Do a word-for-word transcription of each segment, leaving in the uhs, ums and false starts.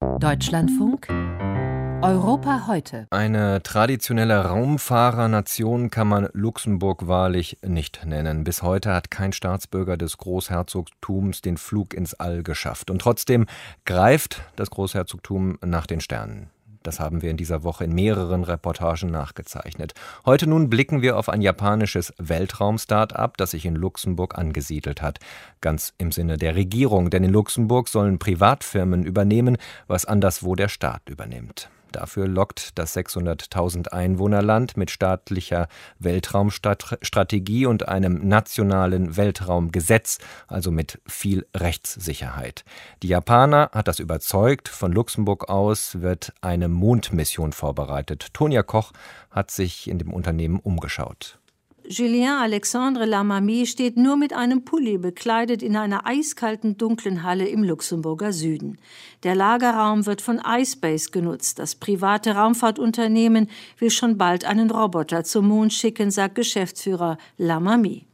Deutschlandfunk Europa heute. Eine traditionelle Raumfahrernation kann man Luxemburg wahrlich nicht nennen. Bis heute hat kein Staatsbürger des Großherzogtums den Flug ins All geschafft. Und trotzdem greift das Großherzogtum nach den Sternen. Das haben wir in dieser Woche in mehreren Reportagen nachgezeichnet. Heute nun blicken wir auf ein japanisches Weltraum-Start-up, das sich in Luxemburg angesiedelt hat. Ganz im Sinne der Regierung, denn in Luxemburg sollen Privatfirmen übernehmen, was anderswo der Staat übernimmt. Dafür lockt das sechshunderttausend Einwohnerland mit staatlicher Weltraumstrategie und einem nationalen Weltraumgesetz, also mit viel Rechtssicherheit. Die Japaner hat das überzeugt. Von Luxemburg aus wird eine Mondmission vorbereitet. Tonja Koch hat sich in dem Unternehmen umgeschaut. Julien Alexandre Lamy steht nur mit einem Pulli bekleidet in einer eiskalten, dunklen Halle im Luxemburger Süden. Der Lagerraum wird von iSpace genutzt. Das private Raumfahrtunternehmen will schon bald einen Roboter zum Mond schicken, sagt Geschäftsführer Lamy.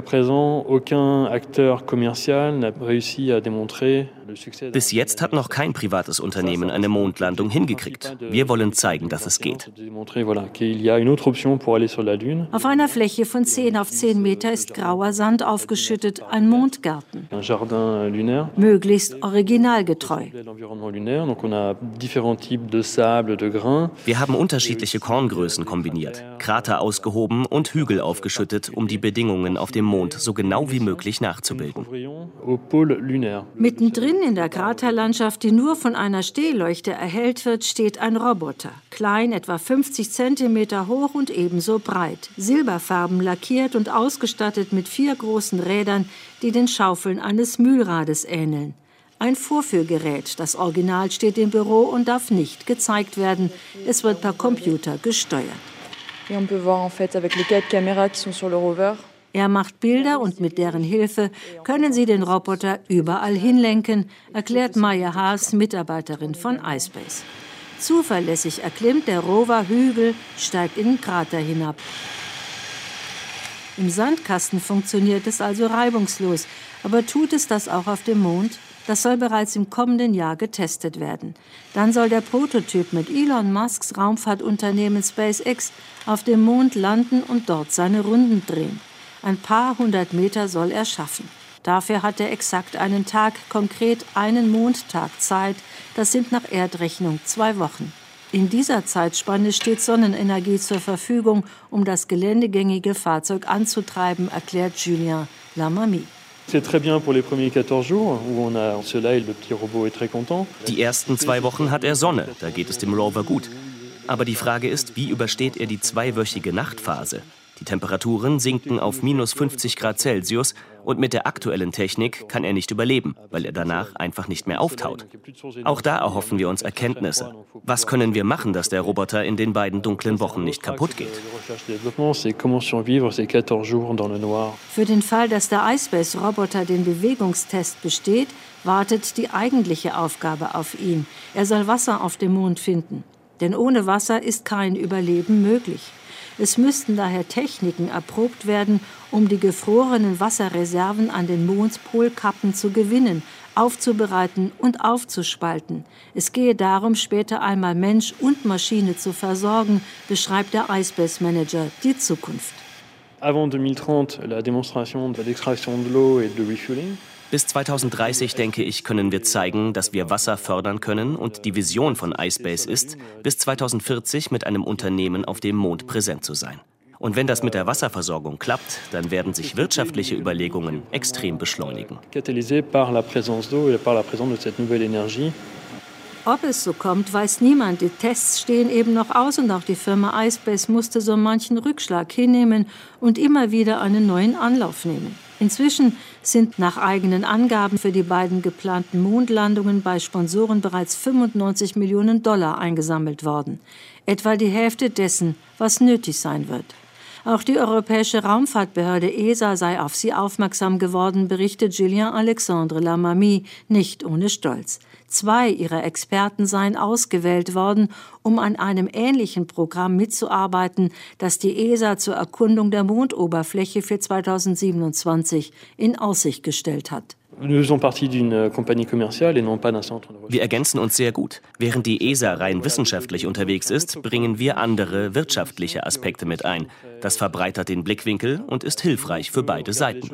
Bis jetzt hat noch kein privates Unternehmen eine Mondlandung hingekriegt. Wir wollen zeigen, dass es geht. Auf einer Fläche von zehn auf zehn Meter ist grauer Sand aufgeschüttet, ein Mondgarten. Möglichst originalgetreu. Wir haben unterschiedliche Korngrößen kombiniert, Krater ausgehoben und Hügel aufgeschüttet, um die Bedingungen auf dem Mond so genau wie möglich nachzubilden. Mittendrin in der Kraterlandschaft, die nur von einer Stehleuchte erhellt wird, steht ein Roboter. Klein, etwa fünfzig Zentimeter hoch und ebenso breit. Silberfarben lackiert und ausgestattet mit vier großen Rädern, die den Schaufeln eines Mühlrades ähneln. Ein Vorführgerät, das Original steht im Büro und darf nicht gezeigt werden. Es wird per Computer gesteuert. Et on peut voir en fait avec les quatre caméras qui sont sur le rover. Er macht Bilder und mit deren Hilfe können sie den Roboter überall hinlenken, erklärt Maya Haas, Mitarbeiterin von iSpace. Zuverlässig erklimmt der Rover Hügel, steigt in den Krater hinab. Im Sandkasten funktioniert es also reibungslos, aber tut es das auch auf dem Mond? Das soll bereits im kommenden Jahr getestet werden. Dann soll der Prototyp mit Elon Musks Raumfahrtunternehmen SpaceX auf dem Mond landen und dort seine Runden drehen. Ein paar hundert Meter soll er schaffen. Dafür hat er exakt einen Tag, konkret einen Mondtag Zeit. Das sind nach Erdrechnung zwei Wochen. In dieser Zeitspanne steht Sonnenenergie zur Verfügung, um das geländegängige Fahrzeug anzutreiben, erklärt Julien Lamy. Die ersten zwei Wochen hat er Sonne, da geht es dem Rover gut. Aber die Frage ist, wie übersteht er die zweiwöchige Nachtphase? Die Temperaturen sinken auf minus fünfzig Grad Celsius und mit der aktuellen Technik kann er nicht überleben, weil er danach einfach nicht mehr auftaut. Auch da erhoffen wir uns Erkenntnisse. Was können wir machen, dass der Roboter in den beiden dunklen Wochen nicht kaputt geht? Für den Fall, dass der iSpace-Roboter den Bewegungstest besteht, wartet die eigentliche Aufgabe auf ihn. Er soll Wasser auf dem Mond finden. Denn ohne Wasser ist kein Überleben möglich. Es müssten daher Techniken erprobt werden, um die gefrorenen Wasserreserven an den Mondpolkappen zu gewinnen, aufzubereiten und aufzuspalten. Es gehe darum, später einmal Mensch und Maschine zu versorgen, beschreibt der iSpace-Manager die Zukunft. Bis zweitausenddreißig, denke ich, können wir zeigen, dass wir Wasser fördern können und die Vision von iSpace ist, bis zweitausendvierzig mit einem Unternehmen auf dem Mond präsent zu sein. Und wenn das mit der Wasserversorgung klappt, dann werden sich wirtschaftliche Überlegungen extrem beschleunigen. Ob es so kommt, weiß niemand. Die Tests stehen eben noch aus und auch die Firma iSpace musste so manchen Rückschlag hinnehmen und immer wieder einen neuen Anlauf nehmen. Inzwischen sind nach eigenen Angaben für die beiden geplanten Mondlandungen bei Sponsoren bereits fünfundneunzig Millionen Dollar eingesammelt worden. Etwa die Hälfte dessen, was nötig sein wird. Auch die Europäische Raumfahrtbehörde E S A sei auf sie aufmerksam geworden, berichtet Julien Alexandre Lamy nicht ohne Stolz. Zwei ihrer Experten seien ausgewählt worden, um an einem ähnlichen Programm mitzuarbeiten, das die E S A zur Erkundung der Mondoberfläche für zweitausendsiebenundzwanzig in Aussicht gestellt hat. Wir ergänzen uns sehr gut. Während die E S A rein wissenschaftlich unterwegs ist, bringen wir andere wirtschaftliche Aspekte mit ein. Das verbreitert den Blickwinkel und ist hilfreich für beide Seiten.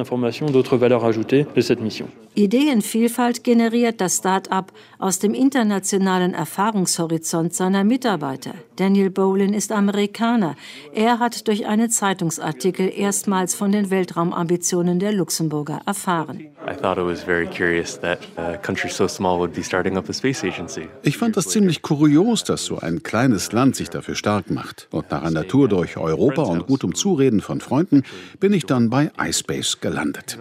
Ideenvielfalt generiert das Start-up aus dem internationalen Erfahrungshorizont seiner Mitarbeiter. Daniel Bolin ist Amerikaner. Er hat durch einen Zeitungsartikel erstmals von den Weltraumambitionen der Luxemburger erfahren. Ich fand das ziemlich kurios, dass so ein kleines Land sich dafür stark macht. Und nach einer Tour durch Europa und gutem Zureden von Freunden bin ich dann bei iSpace gelandet.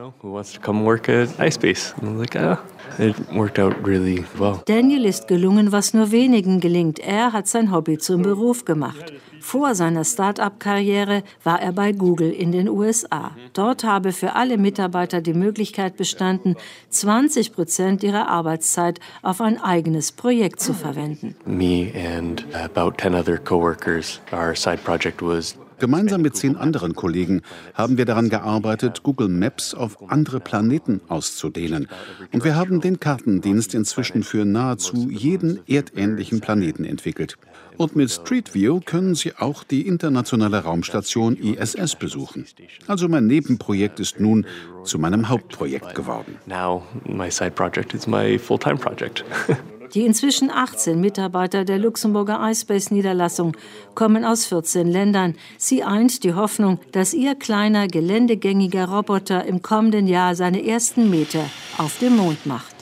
Daniel ist gelungen, was nur wenigen gelingt. Er hat sein Hobby zum Beruf gemacht. Vor seiner Start-up-Karriere war er bei Google in den U S A. Dort habe für alle Mitarbeiter die Möglichkeit bestanden, zwanzig Prozent ihrer Arbeitszeit auf ein eigenes Projekt zu verwenden. Me and about ten other coworkers, our side project was Gemeinsam mit zehn anderen Kollegen haben wir daran gearbeitet, Google Maps auf andere Planeten auszudehnen. Und wir haben den Kartendienst inzwischen für nahezu jeden erdähnlichen Planeten entwickelt. Und mit Street View können Sie auch die internationale Raumstation I S S besuchen. Also mein Nebenprojekt ist nun zu meinem Hauptprojekt geworden. Now my side project is my full-time project. Die inzwischen achtzehn Mitarbeiter der Luxemburger iSpace-Niederlassung kommen aus vierzehn Ländern. Sie eint die Hoffnung, dass ihr kleiner, geländegängiger Roboter im kommenden Jahr seine ersten Meter auf dem Mond macht.